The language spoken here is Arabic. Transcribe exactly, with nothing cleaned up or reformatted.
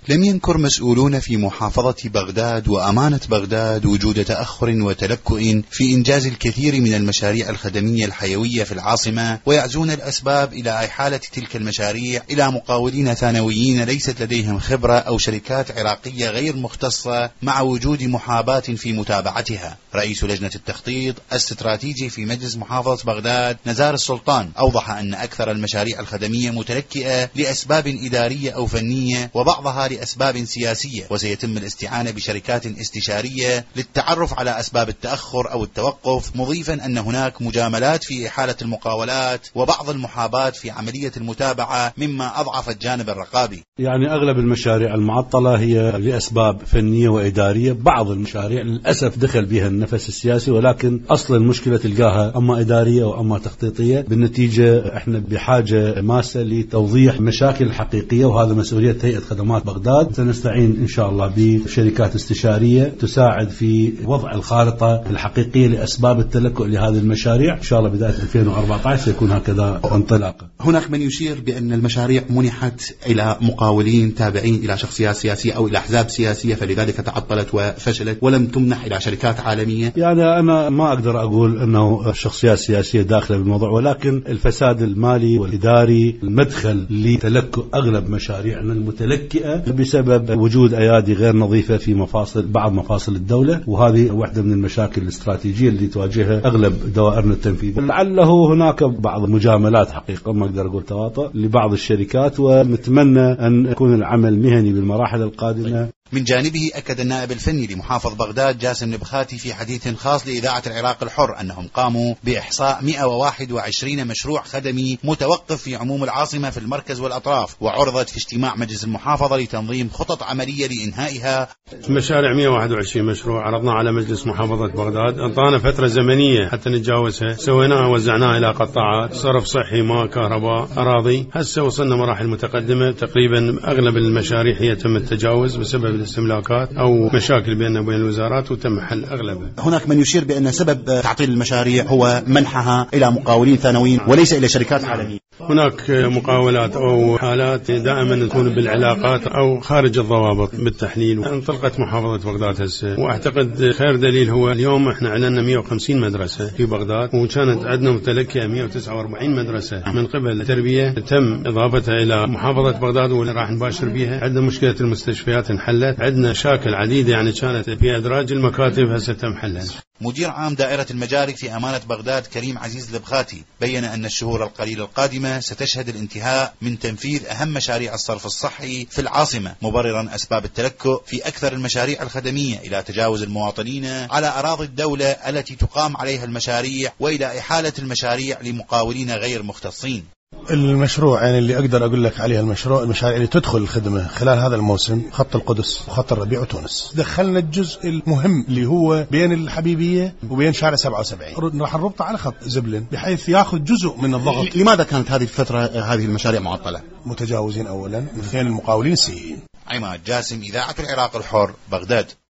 لم ينكر مسؤولون في محافظة بغداد وأمانة بغداد وجود تأخر وتلكؤ في إنجاز الكثير من المشاريع الخدمية الحيوية في العاصمة، ويعزون الأسباب إلى إحالة تلك المشاريع إلى مقاولين ثانويين ليست لديهم خبرة أو شركات عراقية غير مختصة، مع وجود محاباة في متابعتها. رئيس لجنة التخطيط الاستراتيجي في مجلس محافظة بغداد نزار السلطان أوضح أن أكثر المشاريع الخدمية متلكئة لأسباب إدارية أو فنية، وبعضها لأسباب سياسية، وسيتم الاستعانة بشركات استشارية للتعرف على أسباب التأخر أو التوقف، مضيفا أن هناك مجاملات في إحالة المقاولات وبعض المحاباة في عملية المتابعة مما أضعف الجانب الرقابي. يعني أغلب المشاريع المعطلة هي لأسباب فنية وإدارية، بعض المشاريع للأسف دخل بها النفس السياسي، ولكن أصل المشكلة تلقاها أما إدارية أو أما تخطيطية. بالنتيجة احنا بحاجة ماسة لتوضيح مشاكل حقيقية، وهذا مسؤولية هيئة خدمات بغداد. سنستعين إن شاء الله بشركات استشارية تساعد في وضع الخارطة الحقيقية لأسباب التلكؤ لهذه المشاريع. إن شاء الله بداية ألفين وأربعة عشر سيكون هكذا انطلاقة. هناك من يشير بأن المشاريع منحت إلى مقاولين تابعين إلى شخصيات سياسية أو إلى أحزاب سياسية، فلذلك تعطلت وفشلت ولم تمنح إلى شركات عالمية. يعني أنا ما أقدر أقول أنه الشخصيات السياسية داخلة بالموضوع، ولكن الفساد المالي والإداري المدخل لتلكؤ أغلب مشاريعنا المتلكئة بسبب وجود أيادي غير نظيفة في مفاصل بعض مفاصل الدولة، وهذه واحدة من المشاكل الاستراتيجية اللي تواجهها أغلب دوائرنا التنفيذية. لعله هناك بعض المجاملات حقيقة، ما أقدر أقول تواطؤ لبعض الشركات، ونتمنى أن يكون العمل مهني بالمراحل القادمة. من جانبه أكد النائب الفني لمحافظ بغداد جاسم نبخاتي في حديث خاص لإذاعة العراق الحر أنهم قاموا بإحصاء مئة وواحد وعشرين مشروع خدمي متوقف في عموم العاصمة في المركز والأطراف، وعرضت في اجتماع مجلس المحافظة لتنظيم خطط عملية لإنهائها. مشاريع مئة وواحد وعشرين مشروع عرضنا على مجلس محافظة بغداد، انطانا فترة زمنية حتى نتجاوزها، سويناها وزعناها إلى قطاعات صرف صحي، ماء، كهرباء، أراضي. هسه وصلنا مراحل متقدمة، تقريبا أغلب المشاريع هي تم التجاوز بسبب الاستملاكات أو مشاكل بيننا وبين الوزارات، وتم حل أغلبها. هناك من يشير بأن سبب تعطيل المشاريع هو منحها إلى مقاولين ثانويين وليس إلى شركات عالمية. هناك مقاولات أو حالات دائما تكون بالعلاقات أو خارج الضوابط بالتحليل. انطلقت محافظة بغداد هسه، وأعتقد خير دليل هو اليوم احنا أعلنا مئة وخمسين مدرسة في بغداد، وكانت عندنا متلكئة مئة وتسعة وأربعين مدرسة من قبل التربية تم إضافتها إلى محافظة بغداد، وراح نباشر بها. عندنا مشكلة المستشفيات انحلت، عندنا شاكل عديدة يعني كانت في أدراج المكاتب هسه تم حلها. مدير عام دائرة المجاري في أمانة بغداد كريم عزيز البخاتي بيّن أن الشهور القليلة القادمة ستشهد الانتهاء من تنفيذ أهم مشاريع الصرف الصحي في العاصمة، مبررا أسباب التلكؤ في أكثر المشاريع الخدمية إلى تجاوز المواطنين على أراضي الدولة التي تقام عليها المشاريع، وإلى إحالة المشاريع لمقاولين غير مختصين. المشروع يعني اللي أقدر أقول لك عليها المشروع المشاريع اللي تدخل الخدمة خلال هذا الموسم، خط القدس وخط الربيع وتونس. دخلنا الجزء المهم اللي هو بين الحبيبية وبين شارع سبعة وسبعين، راح نربطه على خط زبلن بحيث ياخذ جزء من الضغط. لماذا كانت هذه الفترة هذه المشاريع معطلة؟ متجاوزين أولا، اثنين المقاولين السيئين. عماد جاسم، إذاعة العراق الحر، بغداد.